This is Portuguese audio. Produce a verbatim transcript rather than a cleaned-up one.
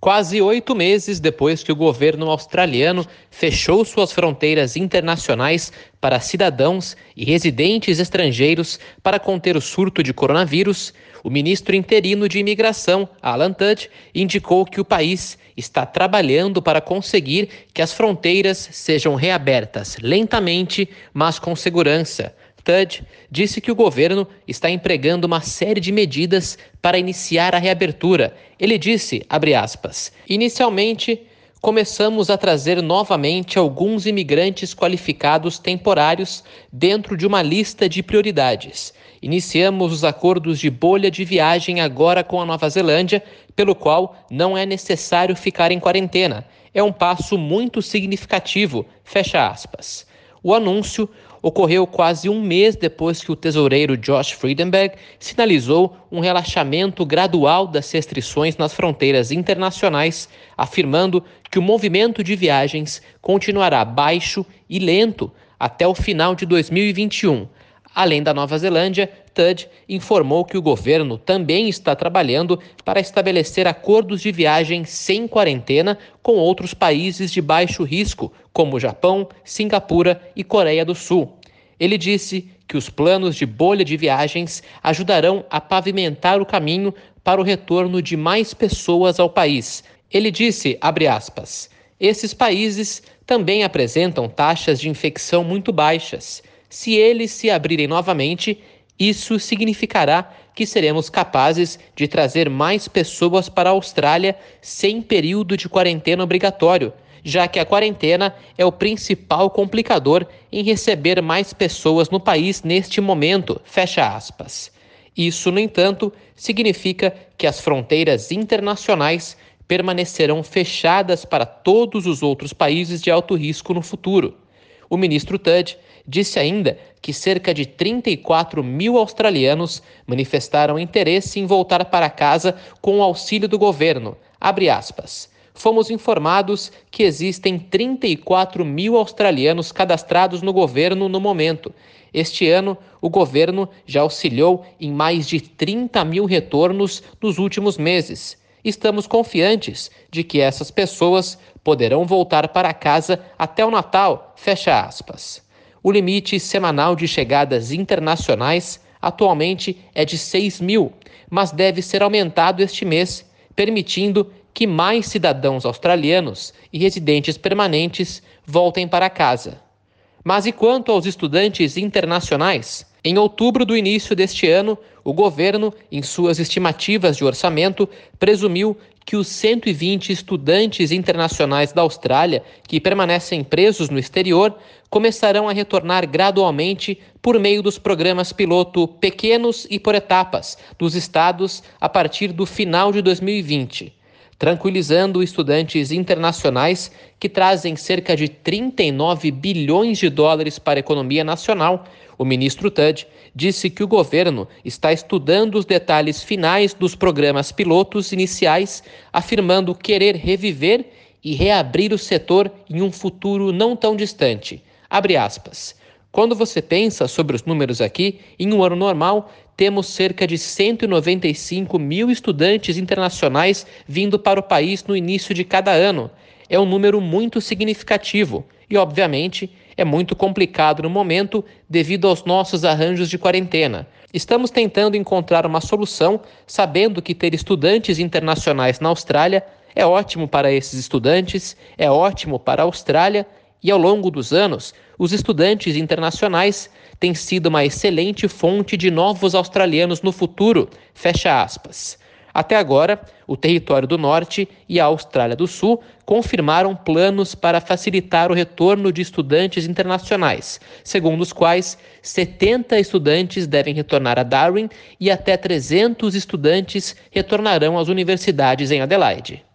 Quase oito meses depois que o governo australiano fechou suas fronteiras internacionais para cidadãos e residentes estrangeiros para conter o surto de coronavírus, o ministro interino de Imigração, Alan Tudge, indicou que o país está trabalhando para conseguir que as fronteiras sejam reabertas lentamente, mas com segurança. Tudge disse que o governo está empregando uma série de medidas para iniciar a reabertura. Ele disse, abre aspas, inicialmente, começamos a trazer novamente alguns imigrantes qualificados temporários dentro de uma lista de prioridades. Iniciamos os acordos de bolha de viagem agora com a Nova Zelândia, pelo qual não é necessário ficar em quarentena. É um passo muito significativo, fecha aspas. O anúncio ocorreu quase um mês depois que o tesoureiro Josh Frydenberg sinalizou um relaxamento gradual das restrições nas fronteiras internacionais, afirmando que o movimento de viagens continuará baixo e lento até o final de dois mil e vinte e um. Além da Nova Zelândia, Tudge informou que o governo também está trabalhando para estabelecer acordos de viagem sem quarentena com outros países de baixo risco, como Japão, Singapura e Coreia do Sul. Ele disse que os planos de bolha de viagens ajudarão a pavimentar o caminho para o retorno de mais pessoas ao país. Ele disse, abre aspas, esses países também apresentam taxas de infecção muito baixas. Se eles se abrirem novamente, isso significará que seremos capazes de trazer mais pessoas para a Austrália sem período de quarentena obrigatório, já que a quarentena é o principal complicador em receber mais pessoas no país neste momento, fecha aspas. Isso, no entanto, significa que as fronteiras internacionais permanecerão fechadas para todos os outros países de alto risco no futuro. O ministro Tudge disse ainda que cerca de trinta e quatro mil australianos manifestaram interesse em voltar para casa com o auxílio do governo. Abre aspas. Fomos informados que existem trinta e quatro mil australianos cadastrados no governo no momento. Este ano, o governo já auxiliou em mais de trinta mil retornos nos últimos meses. Estamos confiantes de que essas pessoas poderão voltar para casa até o Natal, fecha aspas. O limite semanal de chegadas internacionais atualmente é de seis mil, mas deve ser aumentado este mês, permitindo que mais cidadãos australianos e residentes permanentes voltem para casa. Mas e quanto aos estudantes internacionais? Em outubro do início deste ano, o governo, em suas estimativas de orçamento, presumiu que os cento e vinte estudantes internacionais da Austrália que permanecem presos no exterior começarão a retornar gradualmente por meio dos programas piloto pequenos e por etapas dos estados a partir do final de dois mil e vinte. Tranquilizando estudantes internacionais que trazem cerca de trinta e nove bilhões de dólares para a economia nacional, o ministro Tudge disse que o governo está estudando os detalhes finais dos programas pilotos iniciais, afirmando querer reviver e reabrir o setor em um futuro não tão distante. Abre aspas. Quando você pensa sobre os números aqui, em um ano normal, temos cerca de cento e noventa e cinco mil estudantes internacionais vindo para o país no início de cada ano. É um número muito significativo e, obviamente, é muito complicado no momento devido aos nossos arranjos de quarentena. Estamos tentando encontrar uma solução, sabendo que ter estudantes internacionais na Austrália é ótimo para esses estudantes, é ótimo para a Austrália e, ao longo dos anos, os estudantes internacionais têm sido uma excelente fonte de novos australianos no futuro, fecha aspas. Até agora, o Território do Norte e a Austrália do Sul confirmaram planos para facilitar o retorno de estudantes internacionais, segundo os quais setenta estudantes devem retornar a Darwin e até trezentos estudantes retornarão às universidades em Adelaide.